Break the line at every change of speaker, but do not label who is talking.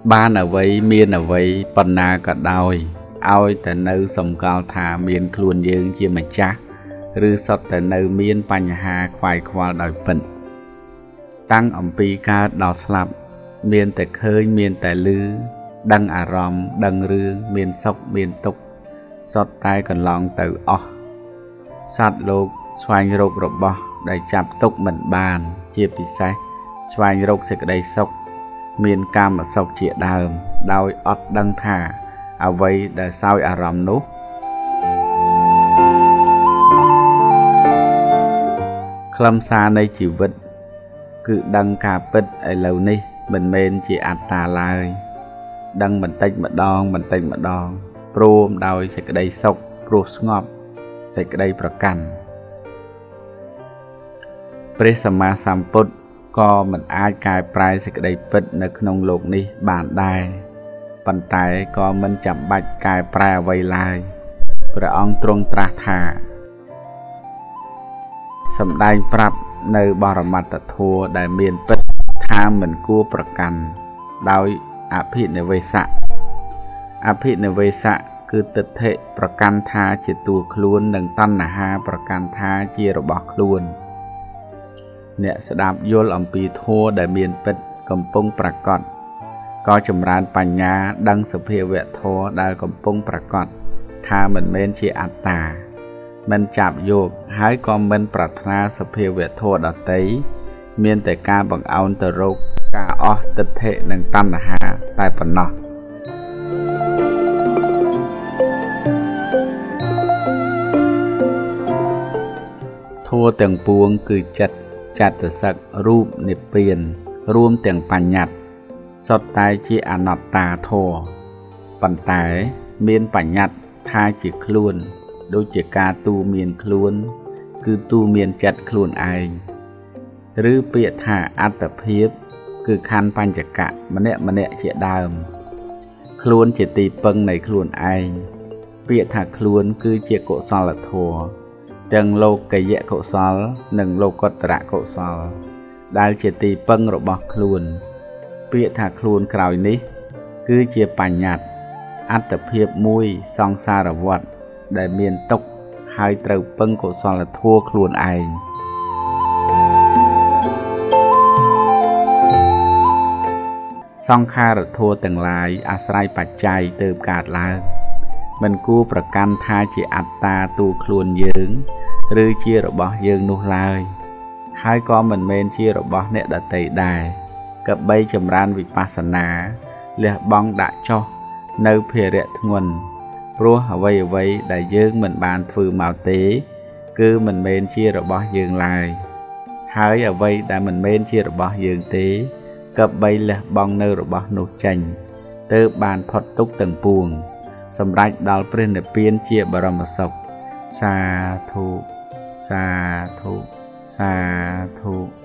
ban ở vậy miên ở vậy phần na cả đôi ao tại nơi sông cao thả miên khuôn dương chia mà cha rư sọt tại nơi miên bành hà khoai khoa đòi phận tăng ẩm pi ca đào slap miên tại khơi miên tại lư đăng à ròm đăng rương miên sốc miên tục sọt tay còn lòng từ o sát lục xoay rục rộp bò đầy chạp tục mình bàn chia bị sai xoay rục sẽ đầy sốc miên cam mà sốc chĩa đờm đôi ọt đăng thả à vậy để sao à ròm nút khâm xa nơi chịu vứt cứ đăng cà bích ở lâu ní mình men chỉ ạt tà lại đăng mình tách mà đòn prom đôi sẽ đầy sốc pro ngọp sẽ đâyประกัน ព្រះសម្មាសម្ពុទ្ធក៏មិនអាចកែប្រែសេចក្តីពិតនៅក្នុងលោកនេះបានដែរប៉ុន្តែក៏មិនចាំបាច់កែប្រែអ្វីឡើយព្រះអង្គទ្រង់ត្រាស់ថាសម្ដែងប្រាប់នៅបរមត្តធម៌ដែលមានពិតថាមិនគួរប្រកាន់ដោយអភិនិវេសៈគឺទិដ្ឋិប្រកាន់ថាជាតួខ្លួននិងតណ្ហាប្រកាន់ថាជារបស់ខ្លួនអ្នកស្ដាប់យល់អំពីធម៌ដែលមានពិតកំពុងប្រកបក៏ចម្រើនបញ្ញាដឹងសភាវៈធម៌ដែលកំពុងប្រកបថាមិនមែនជាអត្តាមិនចាប់យកហើយក៏មិនប្រាថ្នាសភាវៈធម៌ដទៃមានតែការបង្អោនទៅរកការអស់ទិដ្ឋិនិងតណ្ហាតែប៉ុណ្ណោះធម៌ទាំងពួងគឺចិត្តចតសិករូបនិព្វានរួមទាំងបញ្ញត្តិសុទ្ធតែជាអនត្តាធម៌ប៉ុន្តែមានបញ្ញត្តិថាជាខ្លួនដូចជាការទូមានខ្លួនគឺទូមានចិត្តខ្លួនឯងឬពាក្យថាអត្តភាពគឺខណ្ឌបញ្ចកៈម្នាក់ជាដើមខ្លួនជាទីពឹងនៃខ្លួនឯងពាក្យថាខ្លួនគឺជាកុសលធម៌ទាំងលោកយៈកុសលនិងលោកុត្តរកុសលដែលជាទីពឹងរបស់ខ្លួនពាក្យថាខ្លួនក្រោយនេះគឺជាបញ្ញត្តិអត្តភាពមួយសង្សារវដ្តដែលមានទុក្ខហើយត្រូវពឹងកុសលធម៌ខ្លួនឯងសង្ខារធម៌ទាំងឡាយអាស្រ័យបច្ច័យទើបកើតឡើងមិនគួរប្រកាន់ថាជាអត្តាតួខ្លួនយើងឬជារបស់យើងនោះឡើយហើយក៏មិនមែនជារបស់អ្នកដទៃដែរកបីចម្រើនវិបស្សនាលះបង់ដាក់ចុះនៅភារៈធ្ងន់ព្រោះអ្វីដែលយើងមិនបានធ្វើមកទេគឺមិនមែនជារបស់យើងឡើយហើយអ្វីដែលមិនមែនជារបស់យើងទេកបីលះបង់នៅរបស់នោះចេញទើបបានផុតទុក្ខទាំងពួងសម្រេចដល់ព្រះនិព្វានជាបរមសុខសាធុសាធុសាធុ